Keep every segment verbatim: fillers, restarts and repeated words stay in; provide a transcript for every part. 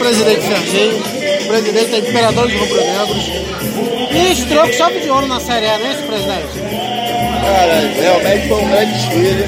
presidente Serginho, presidente da Imperadores Rubro-Negros. E estreou com chave de ouro na Série A, não é isso, presidente? Cara, realmente foi um grande desfile.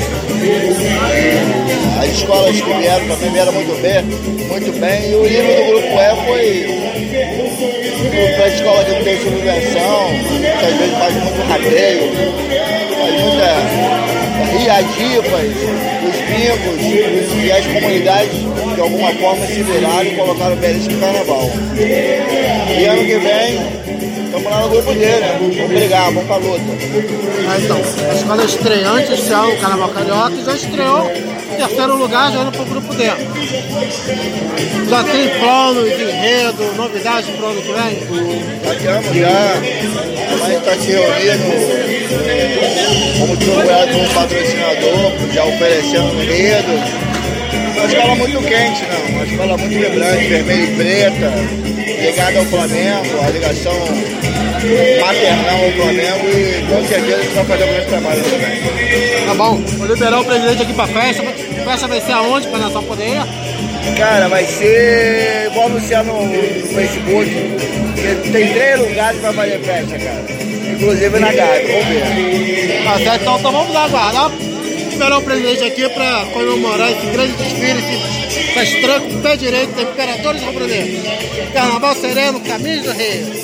As escolas que vieram também vieram muito bem, muito bem. E o hino do Grupo E foi para a escola que não tem subvenção, que às vezes faz muito rateio, faz muita riadipas, os bingos e as comunidades de alguma forma se viraram e colocaram Belém no carnaval. E ano que vem estamos lá no grupo D, né? Vamos brigar, vamos pra luta. Ah, então, a escola estreante esse ano, o Carnaval Carioca, já estreou em terceiro lugar, já indo pro grupo D. Já tem plano de enredo, novidades pro ano que vem? Já temos, já. A gente está se reunindo, como divulgado um patrocinador, já oferecendo enredo. Uma escola muito quente, não. Uma escola muito vibrante, vermelha e preta, ligada ao Flamengo, a ligação maternal ao Flamengo, e com certeza a gente vai fazer um grande trabalho também. Tá bom, vou liberar o presidente aqui pra festa. A festa vai ser aonde, pra nação poder ir? Cara, vai ser. Vou anunciar no, no Facebook. Tem três lugares pra fazer festa, cara. Inclusive na Gávea, vamos ver. Tá certo, então, então vamos aguardar. Liberar o presidente aqui para comemorar esse grande desfile, esse festão com o pé direito da Imperadores Rubro-Negros. Carnaval sereno, caminho do Rio.